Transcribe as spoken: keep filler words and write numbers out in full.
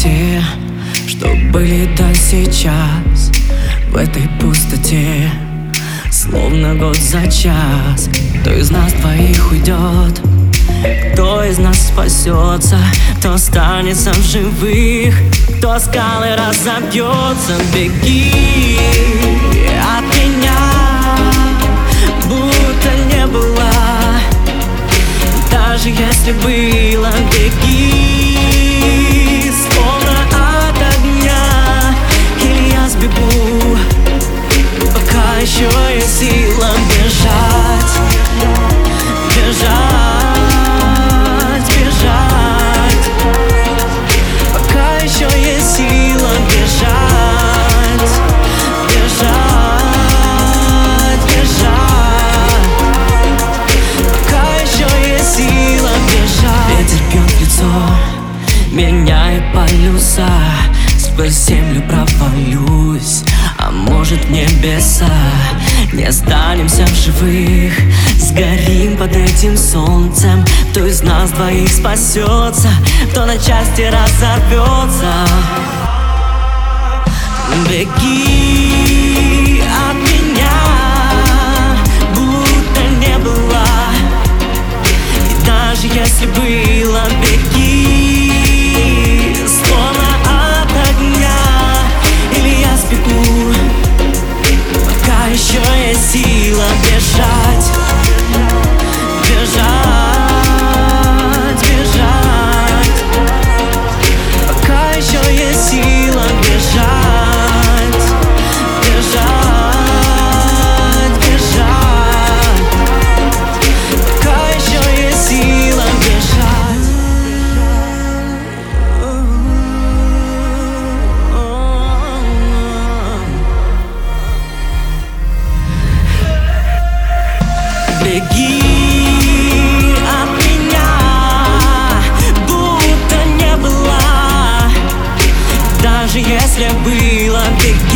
те, что были до сейчас. В этой пустоте, словно год за час. Кто из нас двоих уйдет? Кто из нас спасется? Кто останется в живых? Кто скалы разобьется? Беги от меня, будто не было. Даже если было, беги, словно от огня. Или я сбегу, пока еще есть сила бежать, бежать, бежать. Пока еще есть сила бежать, бежать, бежать. Пока еще есть сила бежать. Ветер бьет в лицо, меняет полюса. Сквозь землю провалюсь, а может в небеса. Не останемся в живых, сгорим под этим солнцем. Кто из нас двоих спасется? Кто на части разорвется? Беги от меня, будто не было. И даже если было, беги, словно от огня. Или я сбегу, пока еще есть сила бежать, бежать, бежать. Пока еще есть сила бежать, бежать, бежать. Пока еще есть сила бежать. Беги от меня, будто не было. Даже если было, беги.